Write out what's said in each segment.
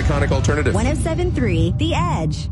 electronic alternative. 107.3 The Edge.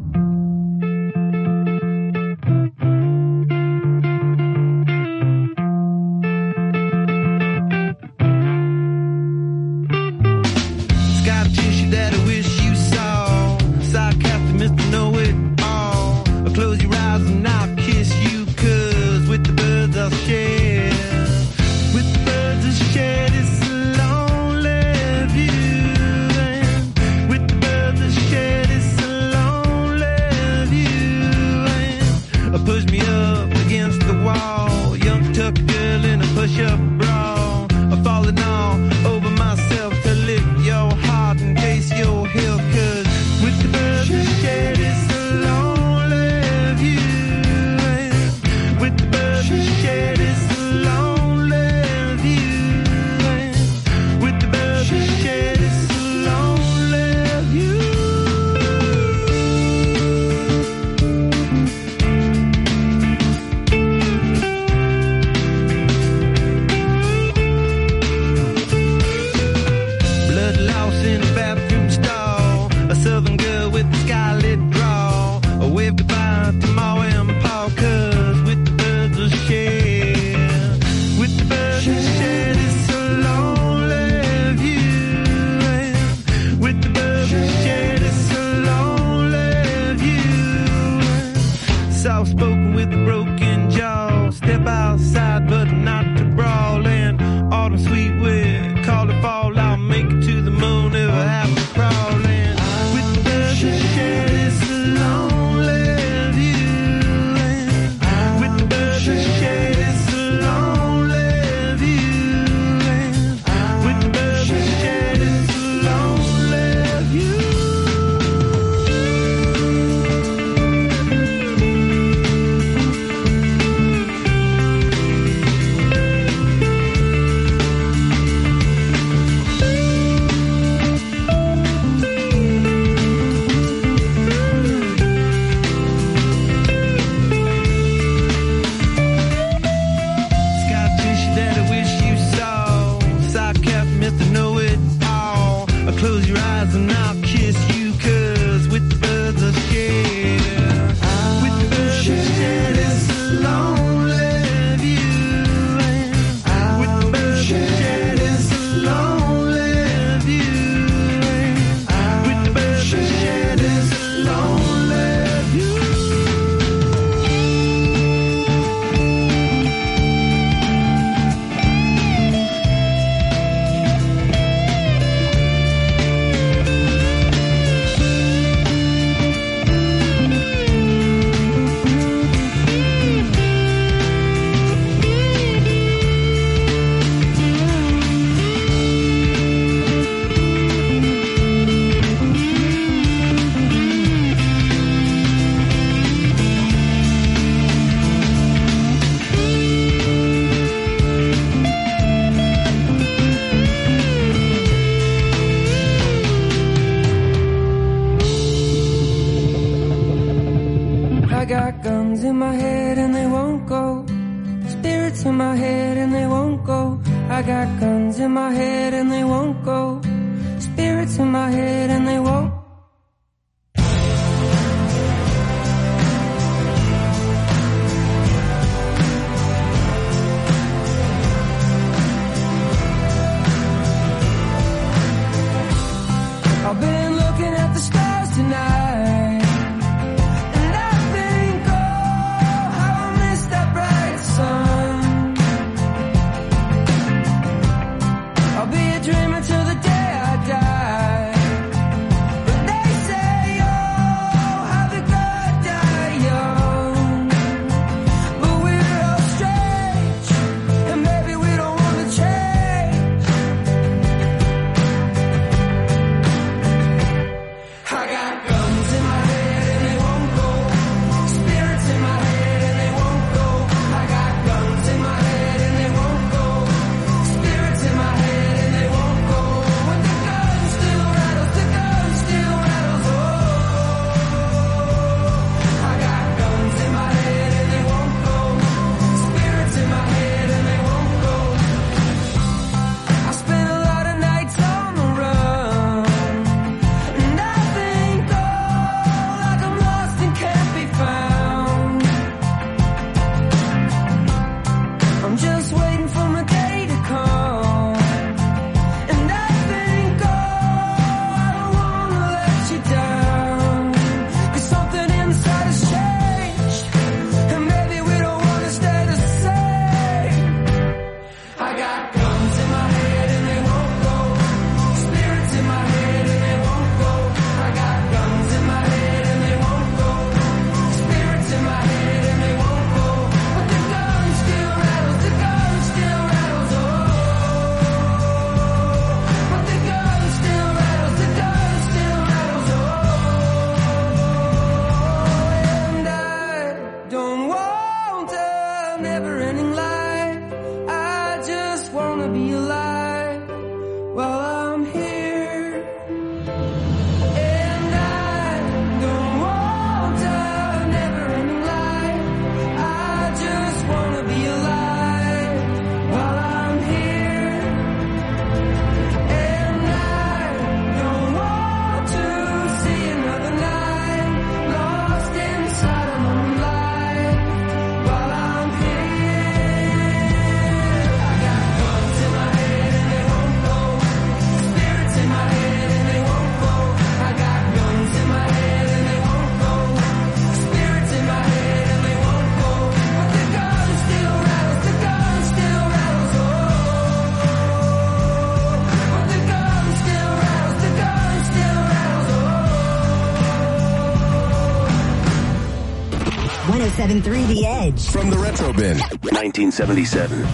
Sky tissue that I wish you saw. Sarcastic Mr. Know-It-All. Close your eyes and I'll kiss you, 'cause with the birds I'll share. With the birds I'll share this lonely view. And with the birds I'll share this lonely view. And push me up against the wall. Young tuck girl in a push-up bra. I'm falling all over myself to lift your heart in case you're here. 'Cause with the birds I'll share this lonely view. With the birds I'll share this lonely view. With the birds I'll share this lonely view. Blood loss in a bathroom stall. A southern girl with a scarlet draw. A wave goodbye to Ma and Pa, 'cause with the birds I'll share. With the birds I'll share this lonely view. With the birds I'll share this lonely view. Soft spoken with a broken jaw. Step outside but not to brawl. And autumn sweet wind, call it fall. I'll make it to the moon if I have to crawl. And with the birds I'll share this lonely view. With the birds I'll share this lonely view. With the birds I'll share this lonely view. Sky tissue that I wish you saw. Sarcastic Mr. Know-It-All. Close your eyes and I'll kiss you, 'cause with the birds I'll share. With the birds I'll share this lonely view. With the birds I'll share this lonely view. With the birds I'll share this lonely view. I got guns in my head and they won't go. Spirits in my head and they won't go. I got guns in my head and they won't go. Spirits in my head and they won't. I've been looking at the stars tonight. And I think, oh, how I missed that bright sun. I'll be a dreamer till the day I die. But I'm just waiting for my day to come. And I think, oh, I don't wanna let you down. 'Cause something inside has changed, and maybe we don't wanna stay the same. I got guns in my head and they won't go. Spirits in my head and they won't go. I got guns in my head and they won't go. Spirits in my head and they won't go. But the gun still rattles, the gun still rattles, oh. But the gun still rattles, the gun still rattles, oh. And I don't want a never-ending life. I just wanna be alive while I'm here. And I don't want a never-ending life. I just wanna be alive while I'm here. And I don't want to see another night lost inside of my life while I'm here. I got guns in my head and they won't go. Spirits in my head and they won't go. I got guns in my head and they won't go. Spirits in my head and they won't go. But the gun still rattles, the gun still rattles, oh. But the gun still rattles, the gun still rattles, oh. 107.3 The Edge. From the Retro Bin, 1977.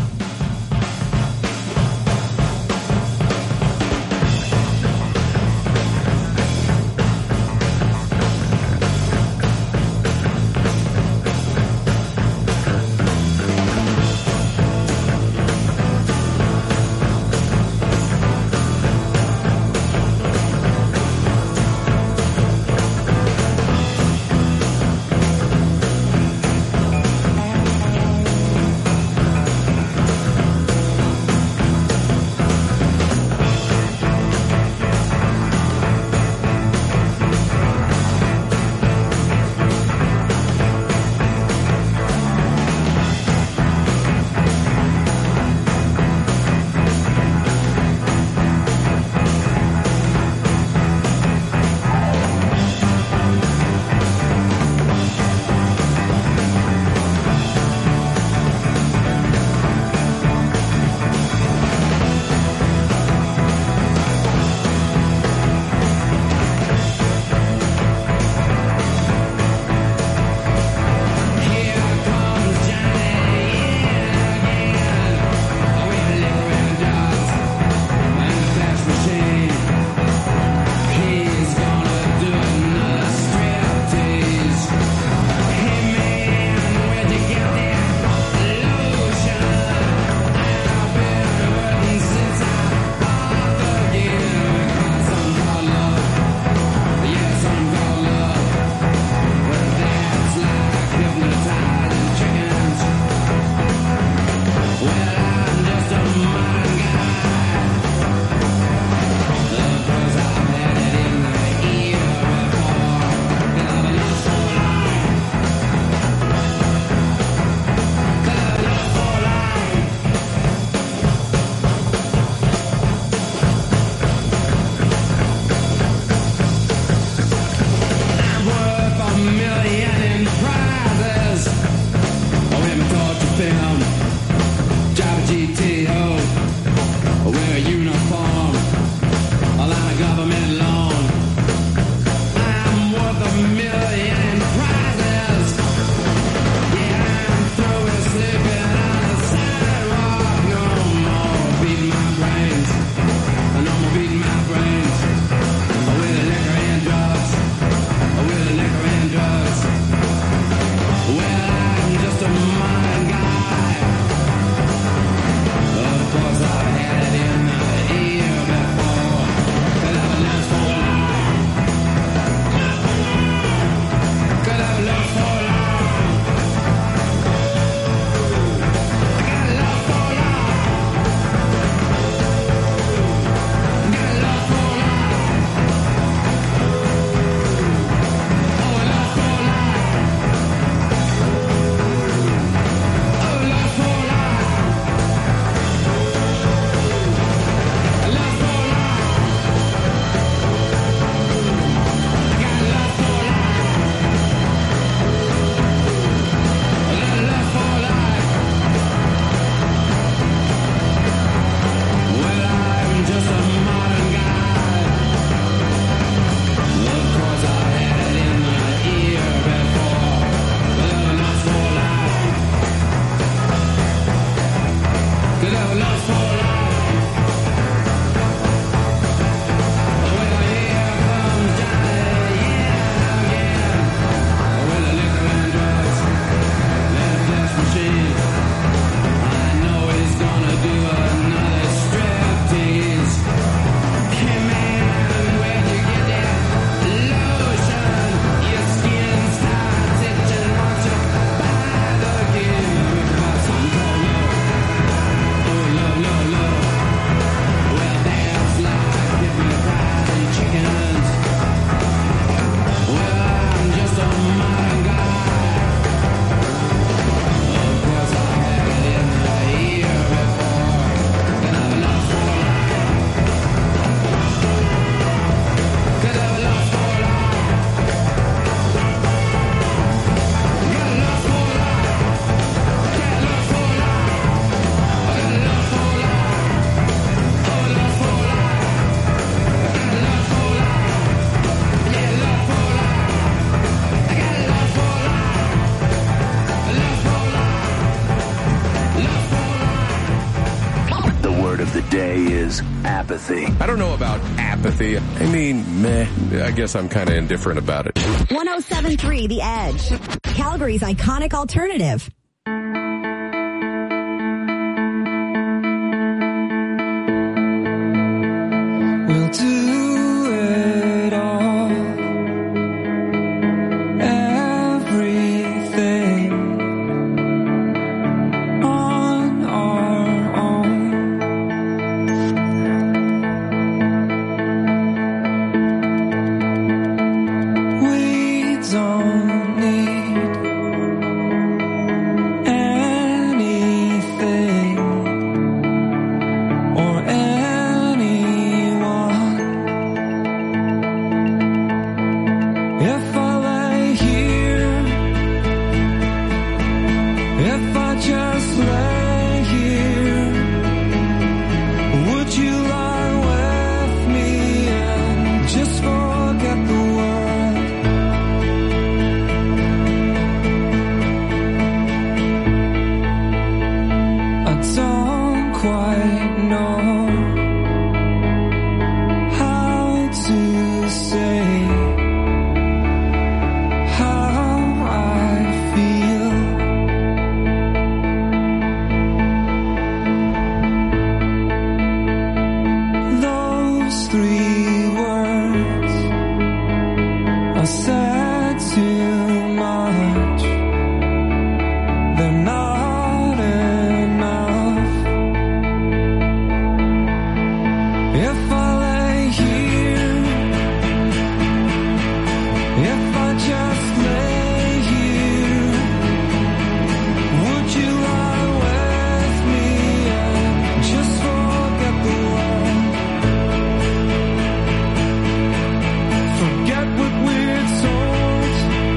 Apathy. I don't know about apathy. I mean, meh. I guess I'm kind of indifferent about it. 107.3 The Edge. Calgary's iconic alternative. We'll do it all. Everything on our own. We don't need anything or anyone. If I lay here, if I just lay here, would you lie with me and just forget the world? I don't quite know how to say how I feel. Those 3 words I said too much. They're not enough. If I lay here, if I just lay here, would you lie with me and just forget the world? Forget what we're told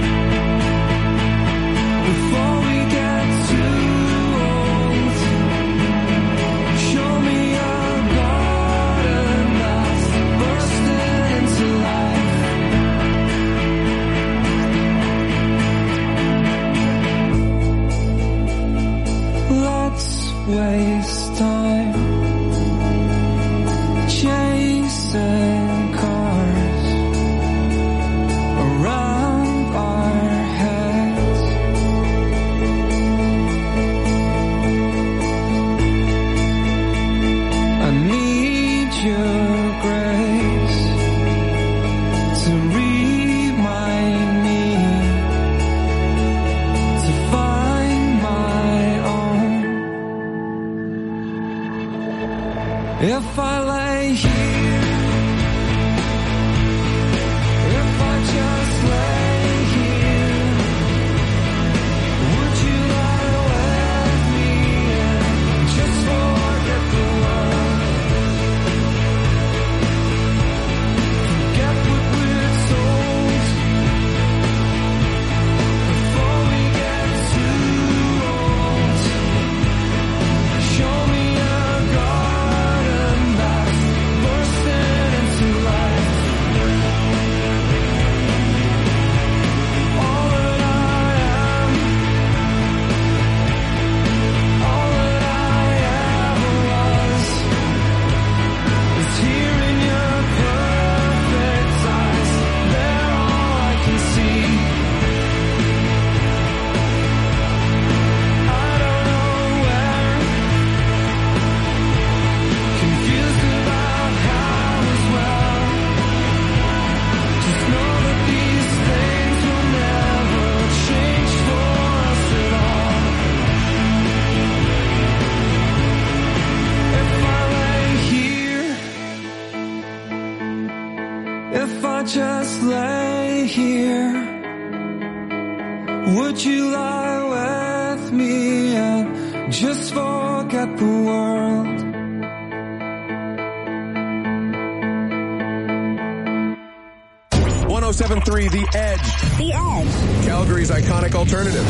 before we get too old. Show me a garden that's bursting into life. Let's waste time chasing cars around our heads. I need your grace to remind me to find my own. If I lay here, if I just lay here, would you lie with me and just forget the world? Forget what we're told before we get too old. Show me a garden that's bursting Would you lie with me and just forget the world? .1073 The Edge. The Edge. Calgary's iconic alternative.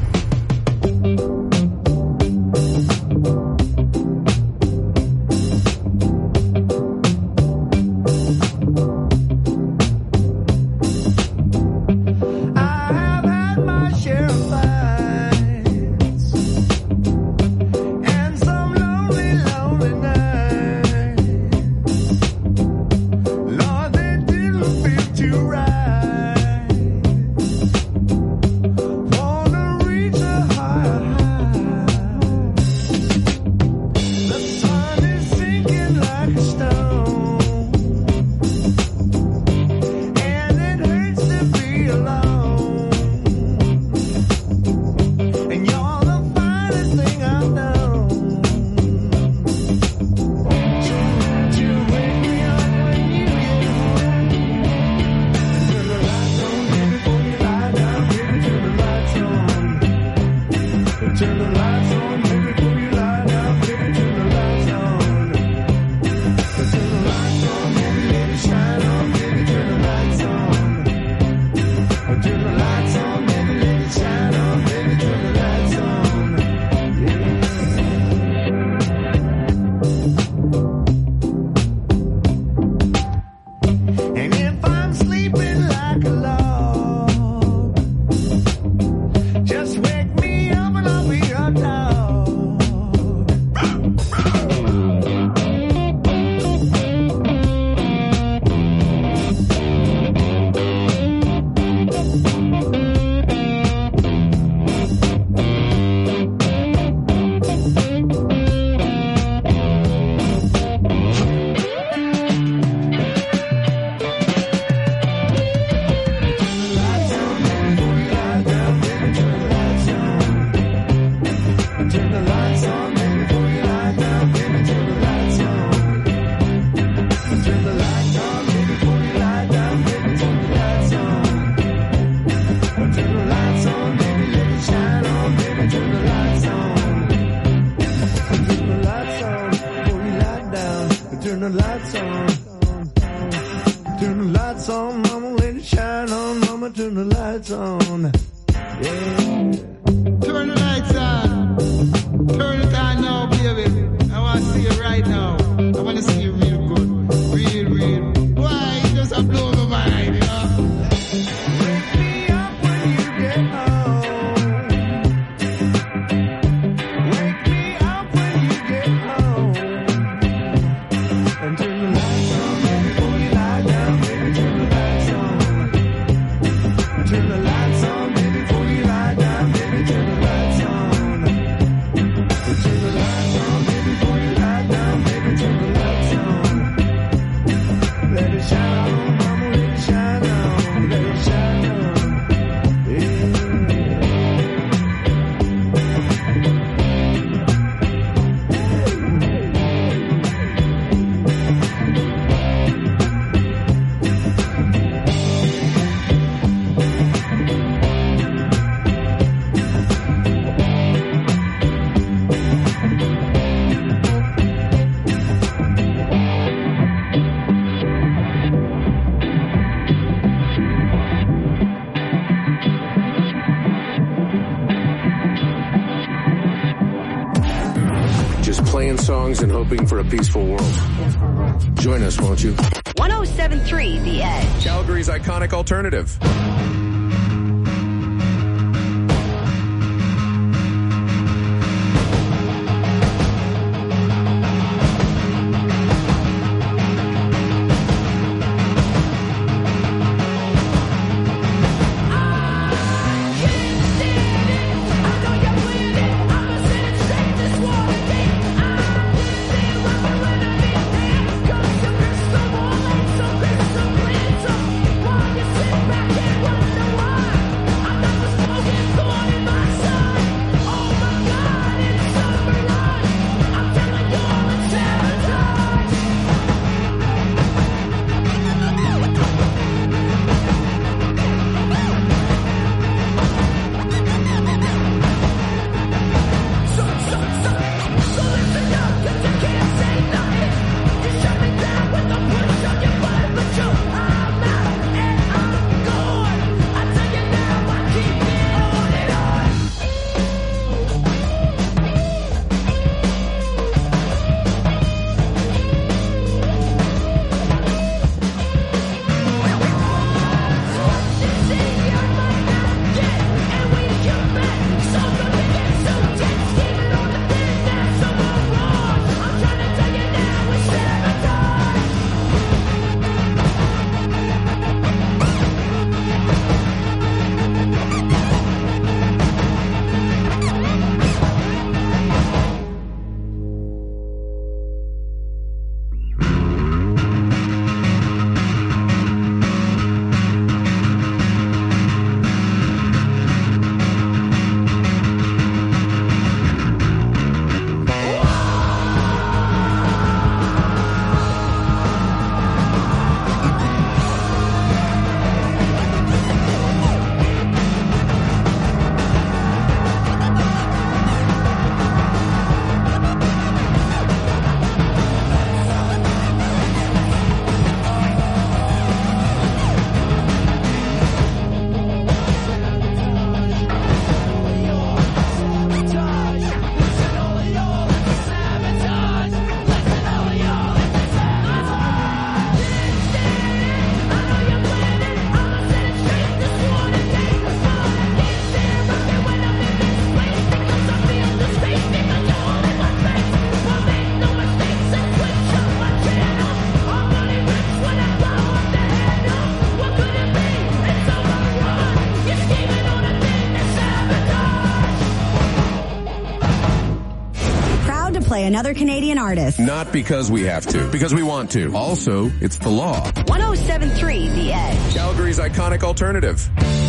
Songs and hoping for a peaceful world. Join us, won't you? 1073 The Edge. Calgary's iconic alternative. Back and another Canadian artist. Not because we have to, because we want to. Also, it's the law. 107.3 The Edge. Calgary's iconic alternative.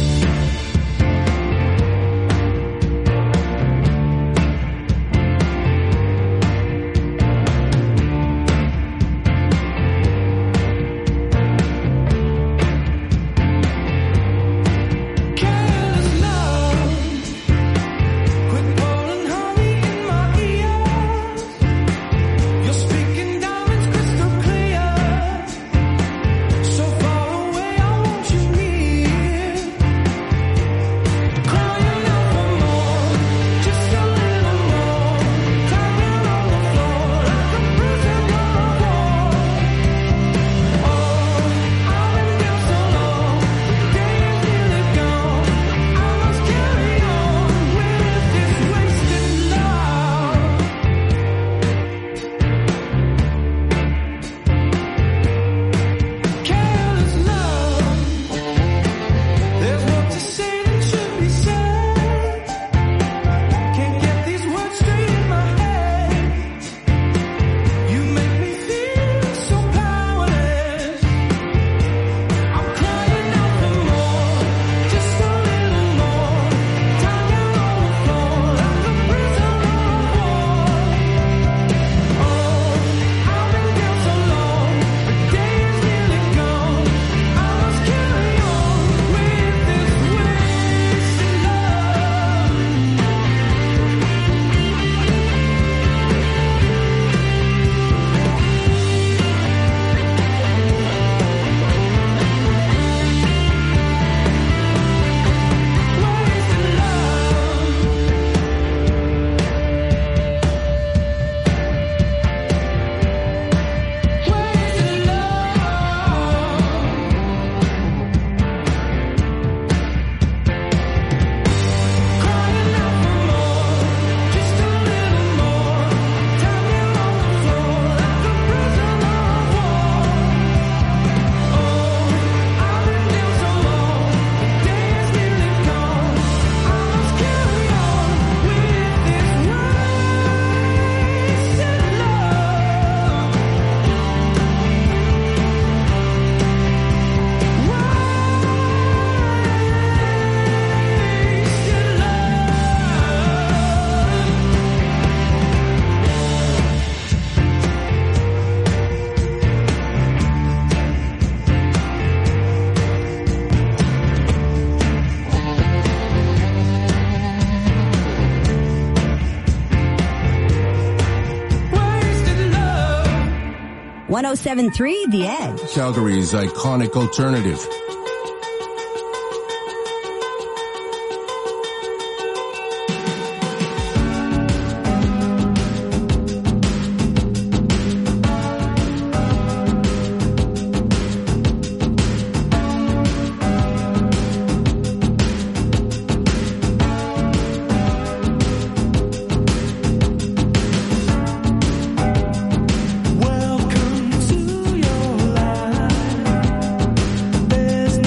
.107.3 The Edge. Calgary's iconic alternative. Welcome to your life. There's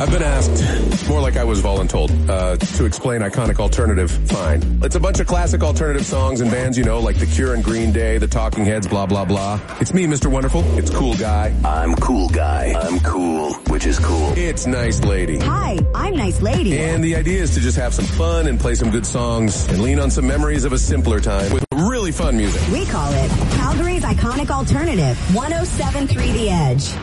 I've been asked, more like I was voluntold, to explain iconic alternative. Fine. It's a bunch of classic alternative songs and bands, you know, like The Cure and Green Day, The Talking Heads, blah, blah, blah. It's me, Mr. Wonderful. It's Cool Guy. I'm Cool Guy. I'm cool, which is cool. It's Nice Lady. Hi, I'm Nice Lady. And the idea is to just have some fun and play some good songs and lean on some memories of a simpler time with really fun music. We call it Calgary's Iconic Alternative, 107.3 The Edge.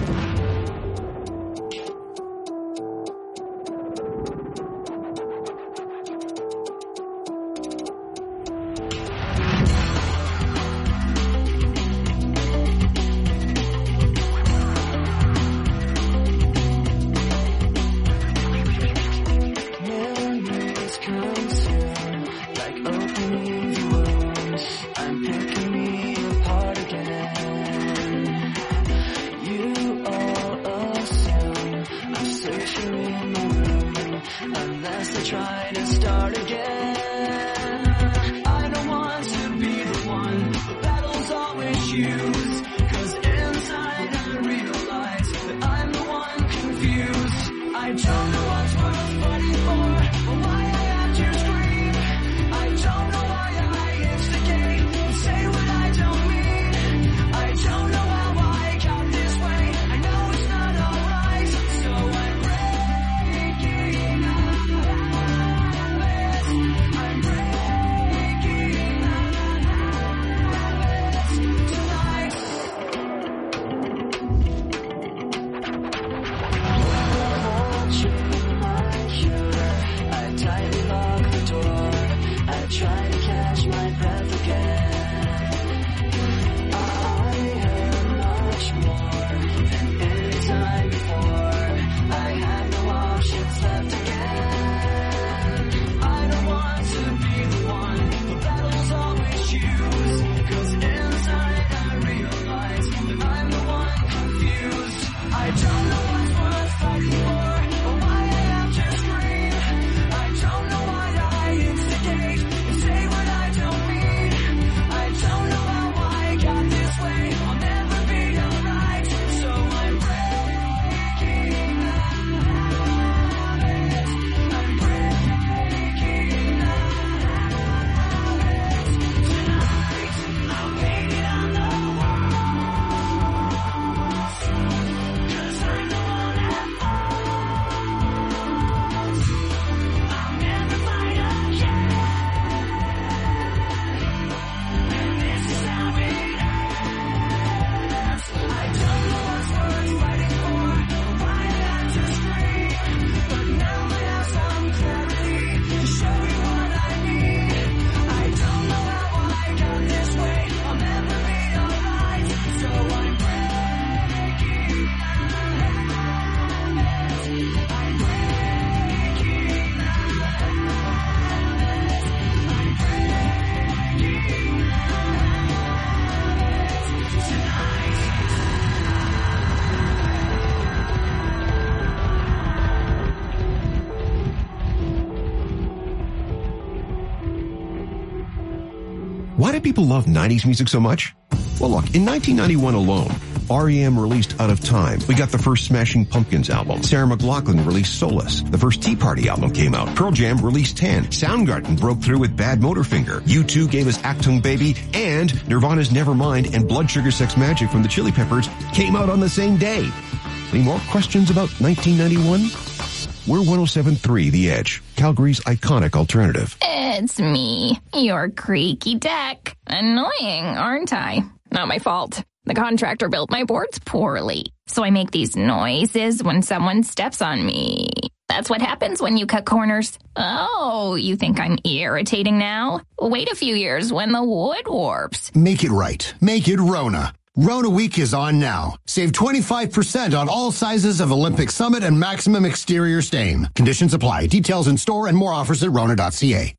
Why do people love 90s music so much? Well, look, in 1991 alone, R.E.M. released Out of Time. We got the first Smashing Pumpkins album. Sarah McLachlan released Solace. The first Tea Party album came out. Pearl Jam released 10. Soundgarden broke through with Bad Motorfinger. U2 gave us Achtung Baby. And Nirvana's Nevermind and Blood Sugar Sex Magic from the Chili Peppers came out on the same day. Any more questions about 1991? We're 107.3 The Edge, Calgary's iconic alternative. It's me, your creaky deck. Annoying, aren't I? Not my fault. The contractor built my boards poorly, so I make these noises when someone steps on me. That's what happens when you cut corners. Oh, you think I'm irritating now? Wait a few years when the wood warps. Make it right. Make it Rona. Rona Week is on now. Save 25% on all sizes of Olympic Summit and Maximum Exterior Stain. Conditions apply. Details in store and more offers at Rona.ca.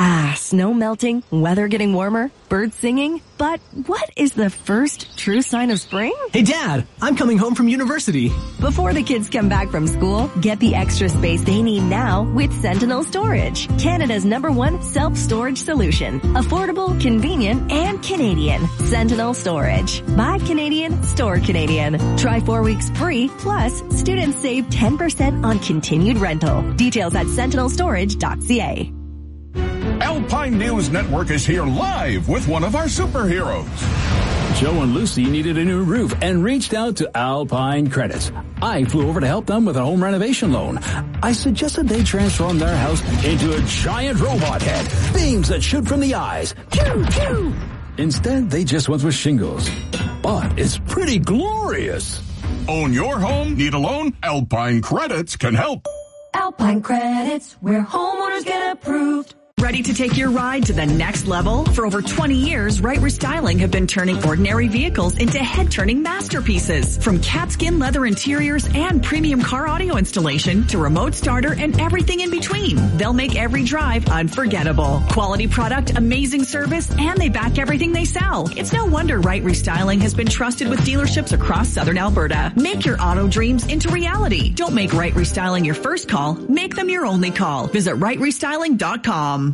Snow melting, weather getting warmer, birds singing. But what is the first true sign of spring? Hey, Dad, I'm coming home from university. Before the kids come back from school, get the extra space they need now with Sentinel Storage, Canada's #1 self-storage solution. Affordable, convenient, and Canadian. Sentinel Storage. Buy Canadian, store Canadian. Try 4 weeks free, plus students save 10% on continued rental. Details at sentinelstorage.ca. Alpine News Network is here live with one of our superheroes. Joe and Lucy needed a new roof and reached out to Alpine Credits. I flew over to help them with a home renovation loan. I suggested they transform their house into a giant robot head, beams that shoot from the eyes. Pew, pew. Instead, they just went with shingles. But it's pretty glorious. Own your home? Need a loan? Alpine Credits can help. Alpine Credits, where homeowners get approved. Ready to take your ride to the next level? For over 20 years, Right Restyling have been turning ordinary vehicles into head-turning masterpieces. From catskin leather interiors and premium car audio installation to remote starter and everything in between. They'll make every drive unforgettable. Quality product, amazing service, and they back everything they sell. It's no wonder Right Restyling has been trusted with dealerships across Southern Alberta. Make your auto dreams into reality. Don't make Right Restyling your first call. Make them your only call. Visit rightrestyling.com.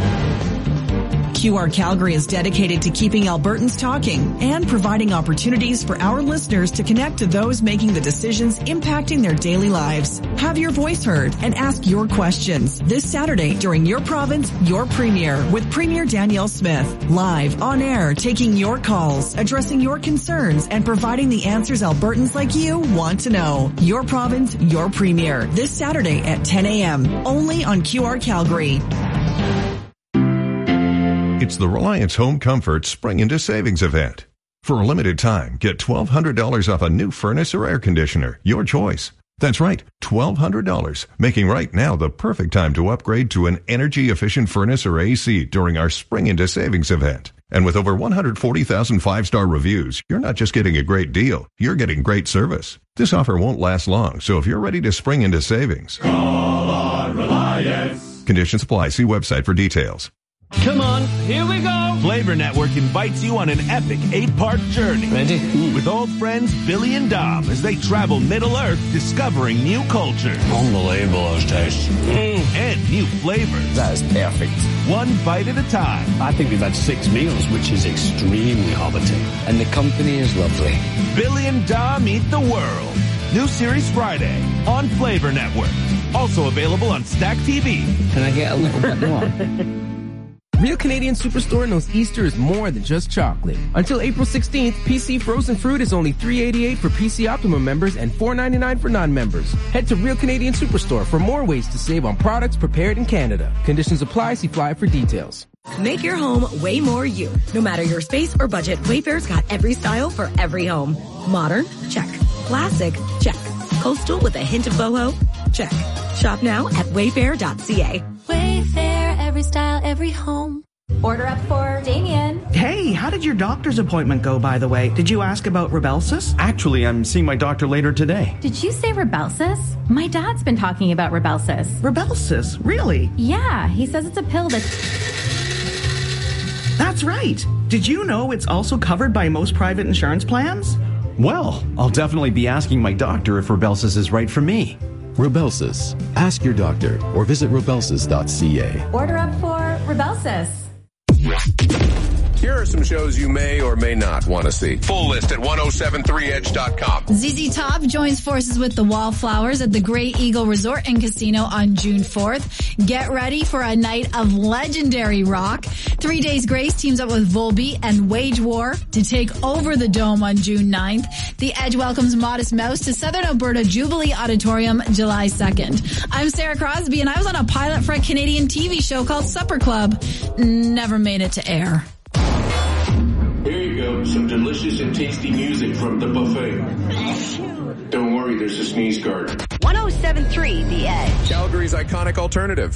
QR Calgary is dedicated to keeping Albertans talking and providing opportunities for our listeners to connect to those making the decisions impacting their daily lives. Have your voice heard and ask your questions this Saturday during Your Province, Your Premier with Premier Danielle Smith. Live, on air, taking your calls, addressing your concerns, and providing the answers Albertans like you want to know. Your Province, Your Premier this Saturday at 10 a.m. only on QR Calgary. It's the Reliance Home Comfort Spring into Savings event. For a limited time, get $1,200 off a new furnace or air conditioner, your choice. That's right, $1,200, making right now the perfect time to upgrade to an energy-efficient furnace or AC during our Spring into Savings event. And with over 140,000 five-star reviews, you're not just getting a great deal, you're getting great service. This offer won't last long, so if you're ready to spring into savings, call on Reliance. Conditions apply. See website for details. Come on, here we go! Flavor Network invites you on an epic 8-part journey. Ready? With old friends Billy and Dom as they travel Middle-earth discovering new cultures. Unbelievable, those tastes. And new flavors. That is perfect. One bite at a time. I think we've had 6 meals, which is extremely hobbiting. And the company is lovely. Billy and Dom eat the world. New series Friday on Flavor Network. Also available on Stack TV. Can I get a little bit more? Real Canadian Superstore knows Easter is more than just chocolate. Until April 16th, PC frozen fruit is only $3.88 for PC Optimum members and $4.99 for non-members. Head to Real Canadian Superstore for more ways to save on products prepared in Canada. Conditions apply. See flyer for details. Make your home way more you. No matter your space or budget, Wayfair's got every style for every home. Modern? Check. Classic? Check. Coastal with a hint of boho? Check. Shop now at wayfair.ca. Wayfair, every style, every home. Order up for Damien. Hey, how did your doctor's appointment go, by the way? Did you ask about Rybelsus? Actually, I'm seeing my doctor later today. Did you say Rybelsus? My dad's been talking about Rybelsus. Rybelsus? Really? Yeah, he says it's a pill That's right. Did you know it's also covered by most private insurance plans? Well, I'll definitely be asking my doctor if Rybelsus is right for me. Rybelsus. Ask your doctor or visit rybelsus.ca. Order up for Rybelsus. Here are some shows you may or may not want to see. Full list at 1073edge.com. ZZ Top joins forces with the Wallflowers at the Great Eagle Resort and Casino on June 4th. Get ready for a night of legendary rock. 3 Days Grace teams up with Volbeat and Wage War to take over the Dome on June 9th. The Edge welcomes Modest Mouse to Southern Alberta Jubilee Auditorium July 2nd. I'm Sarah Crosby and I was on a pilot for a Canadian TV show called Supper Club. Never made it to air. Here you go, some delicious and tasty music from the buffet. Don't worry, there's a sneeze guard. 107.3 The Edge. Calgary's iconic alternative.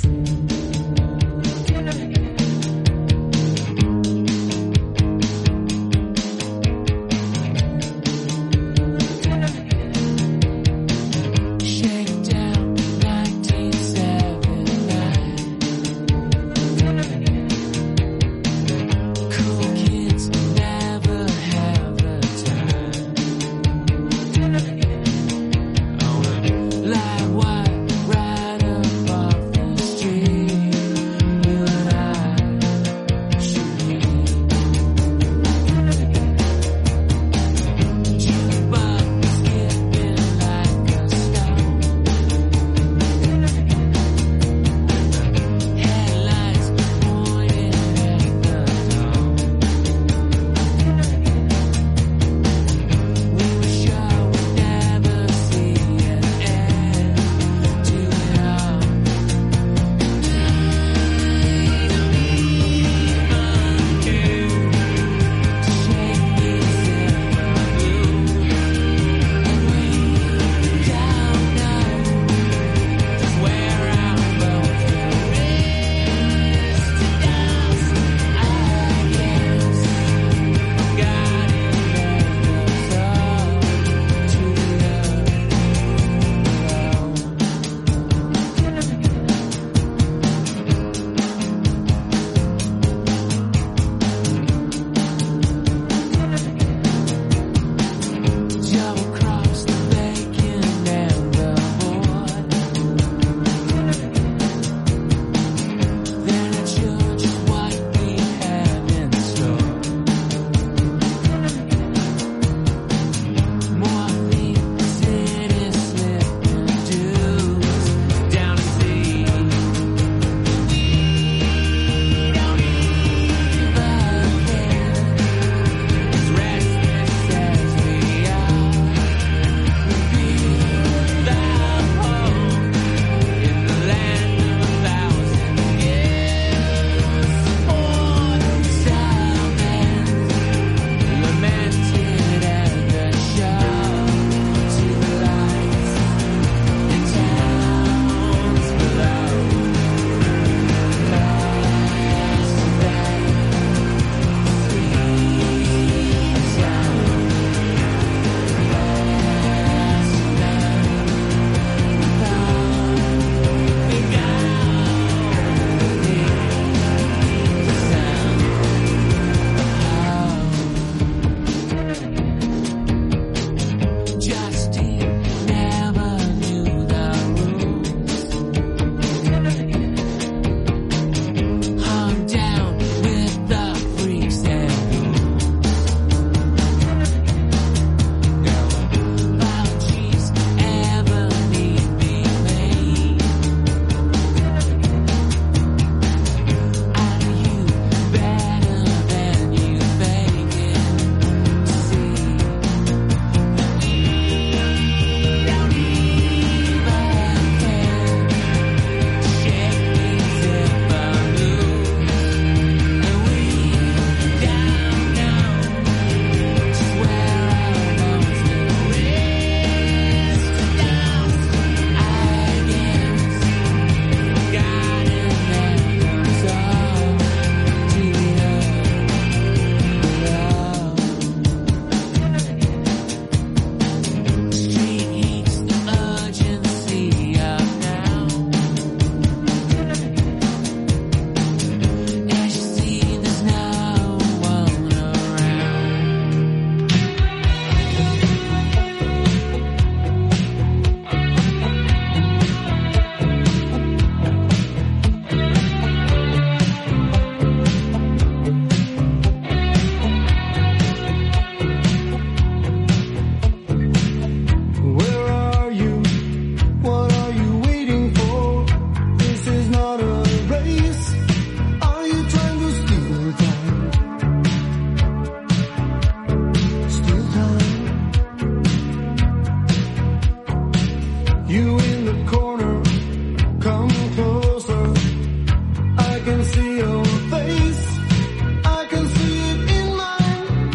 You in the corner, come closer. I can see your face, I can see it in mine.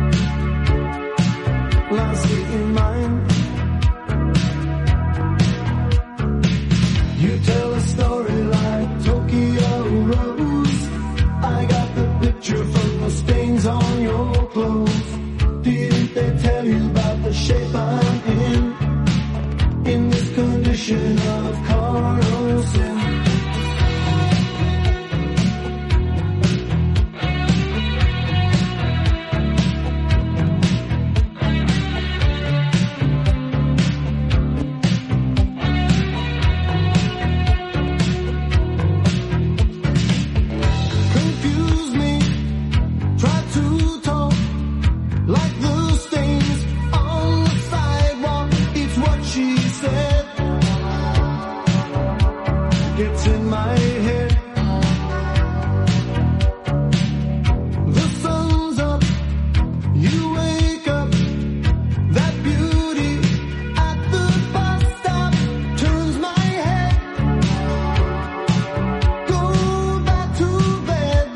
Well, I see it in mine. You tell a story like Tokyo Rose. I got the picture from the stains on your clothes. Didn't they tell you about the shape I'm in this condition of carnal sin? Confuse me, try to talk like the stains on the sidewalk. It's what she said. Gets in my head. The sun's up, you wake up. That beauty at the bus stop turns my head. Go back to bed.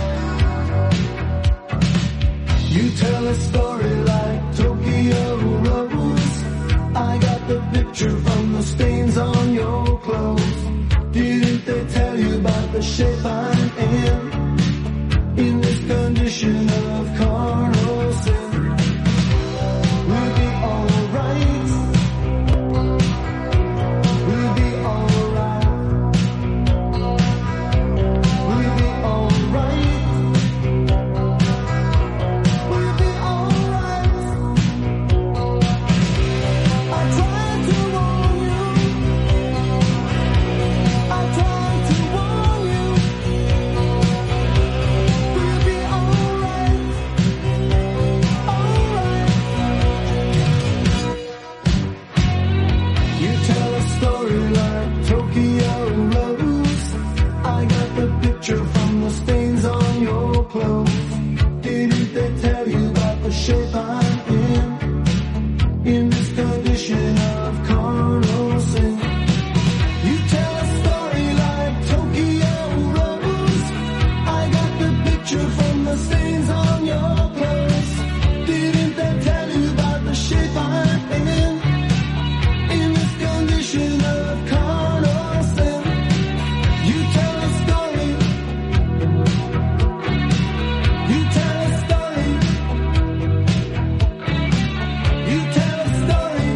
You tell a story like Tokyo Rose. I got the picture from the stains on your clothes. Didn't they tell you about the shape I'm in this condition of carnal sin? We'll be alright. We'll be alright. We'll be alright. We'll be alright. I tried to warn you. I tried to warn you. We'll be alright. Alright. You tell a story like Tokyo Rose. I got the picture from the stains on your clothes. Didn't they tell you about the shape I'm in this condition of carnal sin? You tell a story like Tokyo Rose. I got the picture from the stains on your clothes. Didn't they tell you about the shape I'm in this condition of carnal sin? You tell a story. You tell a story. You tell a story.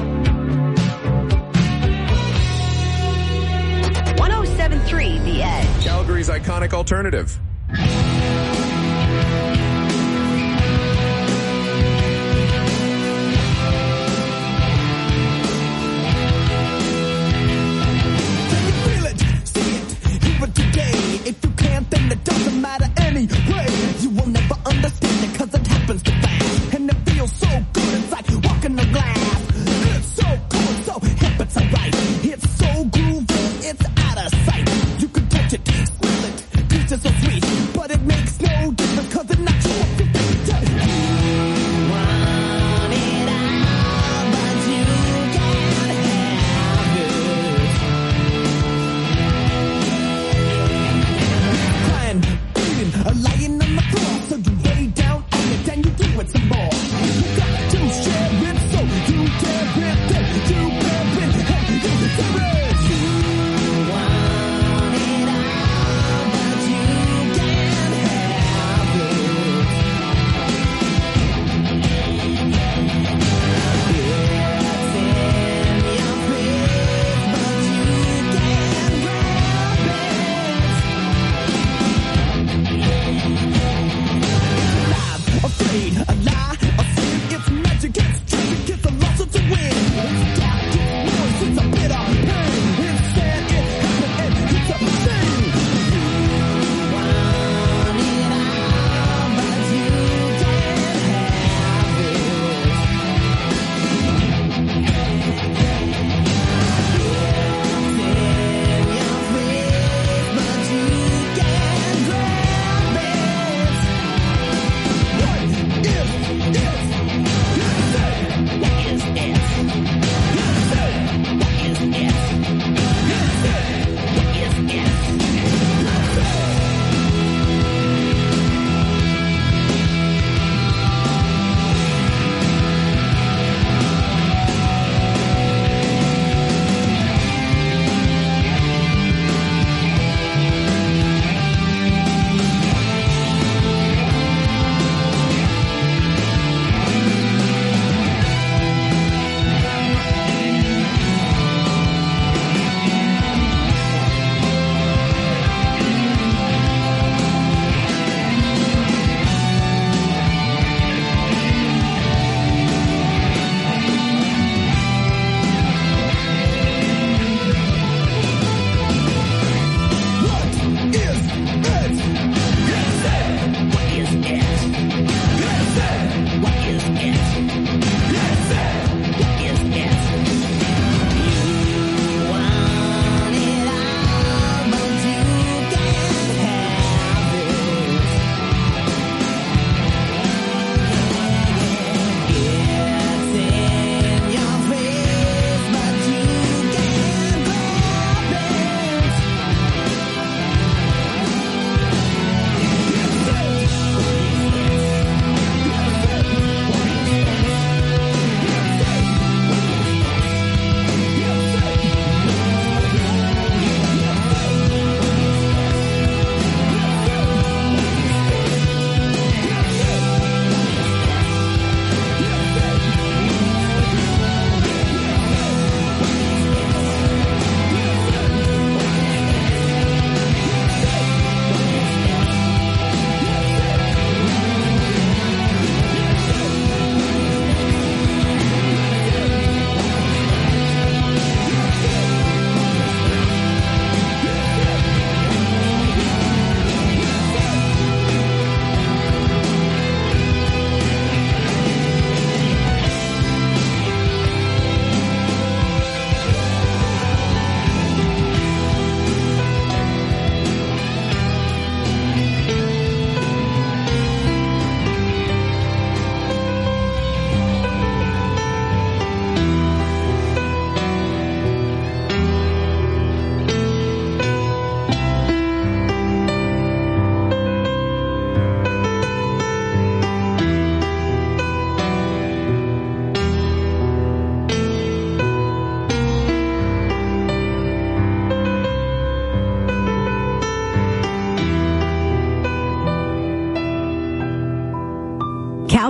107.3 The Edge. Calgary's iconic alternative. Feel it, see it, hear it today. If you can't, then it doesn't matter anyway. You will never understand it cause it happens too fast. And it feels so good, it's like walking on glass. It's so cool, it's so hip, it's alright. It's so groovy, it's out of sight. You can touch it, smell it, taste it so sweet. But it makes no difference cause it knocks you off your feet. You want it all, but you can't have it. Crying, bleeding, lying on the floor. So you lay down on it and you do it some more. You got to share it, so you dare it, then you bear it, and you deserve it. You want it all, but you can't have it. It's in your face, but you can't grab it. Alive, afraid, a lie, a sin. It's magic, it's trick, it's a loss, it's a win. It's dark,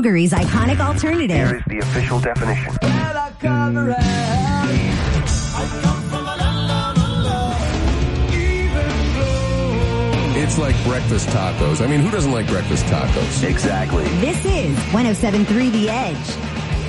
Calgary's iconic alternative. Here is the official definition. It's like breakfast tacos. I mean, who doesn't like breakfast tacos? Exactly. This is 107.3 The Edge.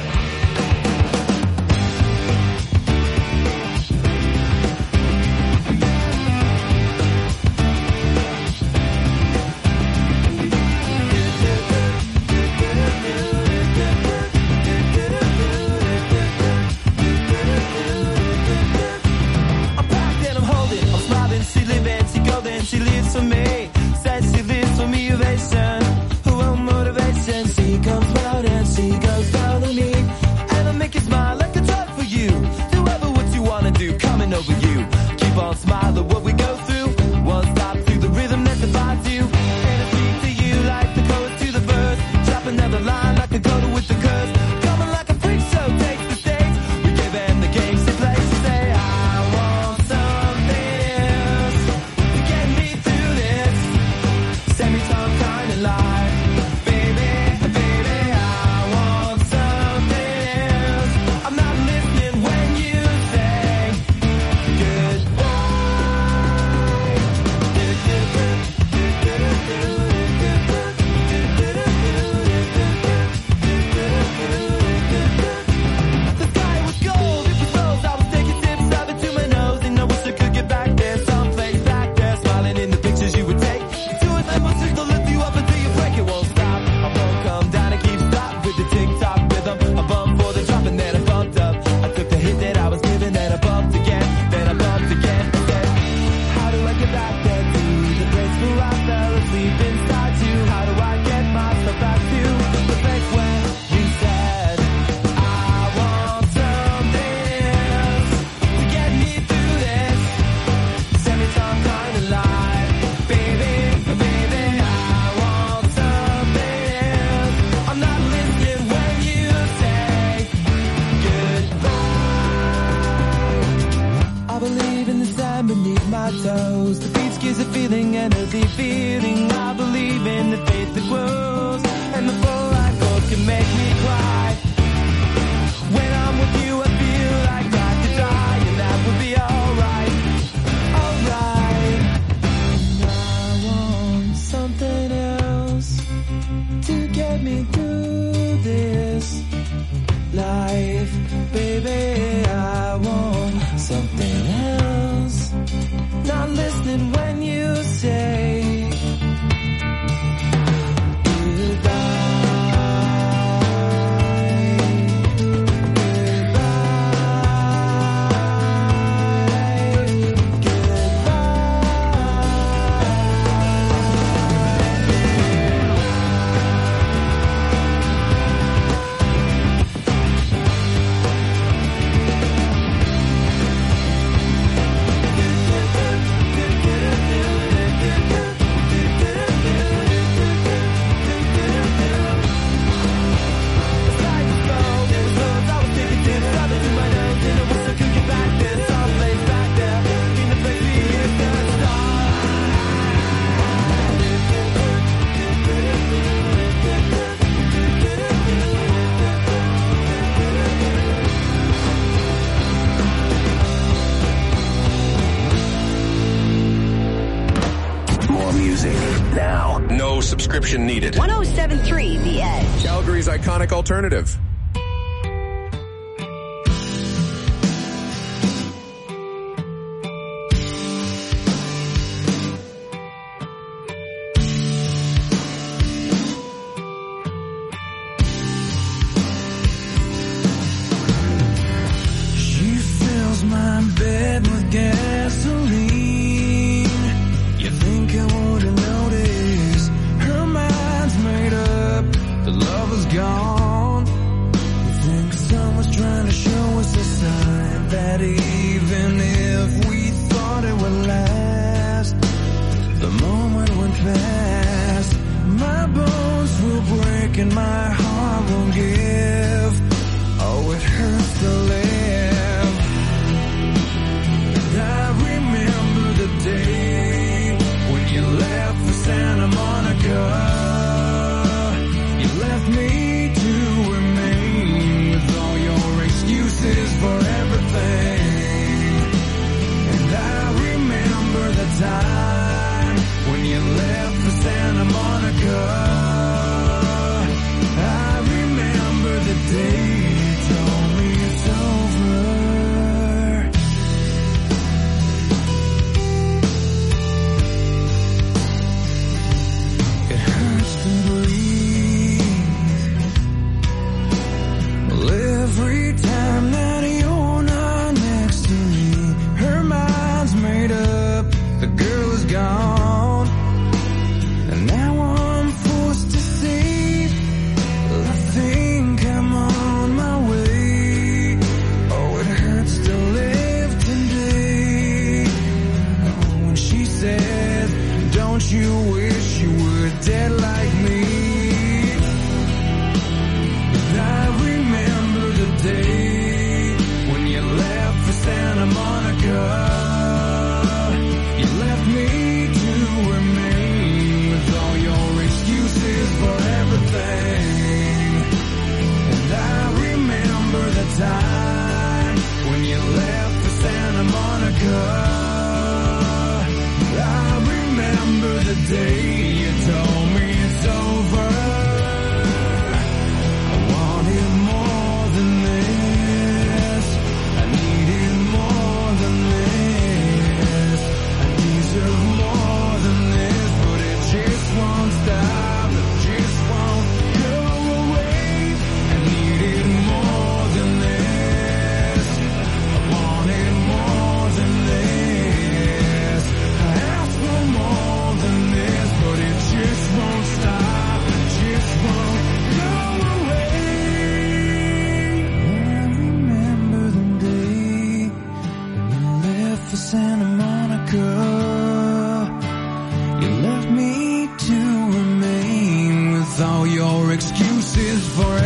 She lives for me, says she lives for me, ovation. Her own motivation. She comes round and she goes down on me. And I make you smile like a drug for you. Do ever what you wanna do, coming over you. Keep on smiling what we go through. One stop through the rhythm that divides you. And I speak to you like the chorus to the verse. Drop another line like a coda with the curse. Coming like a freak show, takes the stage. We give them the games to play. She say, I want something else to get me through this semi-time kind of life. Baby, baby, I want something else. I'm not listening when you say goodbye. The sky was gold, it was rose. I was taking sips of it to my nose, and I wish I could get back there, someplace back there, smiling in the pictures you would take. Do it, I must just lift you up until you break. It won't stop. I won't come down and keep stop with the tick-tock rhythm. I bumped for the drop and then I bumped up. I took the hit that I was given, then I bumped again, then I bumped again. I said, how do I get back there to the place where I fell asleep inside you? How do I get myself back to the place where you said, I want something else to get me through this semi-time kind of life. Baby, baby, I want something else. I'm not listening when you say goodbye. I believe in the sand beneath my toes. The beach gives a feeling, energy feeling. I believe in the faith that grows, and the full life goals can make me cry. When I'm with you, I feel like I could die, and that would be alright, alright. And I want something else to get me through this life. Baby, I want something else. Not listening when you say More music now. No subscription needed. 107.3 The Edge. Calgary's iconic alternative. she fills my bed with gasoline. You think I wouldn't notice? Her mind's made up, the love is gone. You think someone's trying to show us a sign that even if we thought it would last, the moment went fast. My bones will break and my heart won't give. Oh, it hurts to live. day you told me it's over. I wanted more than this. I needed more than this. I deserve more than this, but it just won't stop. It just won't go away. I needed more than this. I wanted more than this. I asked for more than this, but it just won't stop. It just won't go away. I remember the day when you left for Santa Monica. You left me to remain with all your excuses for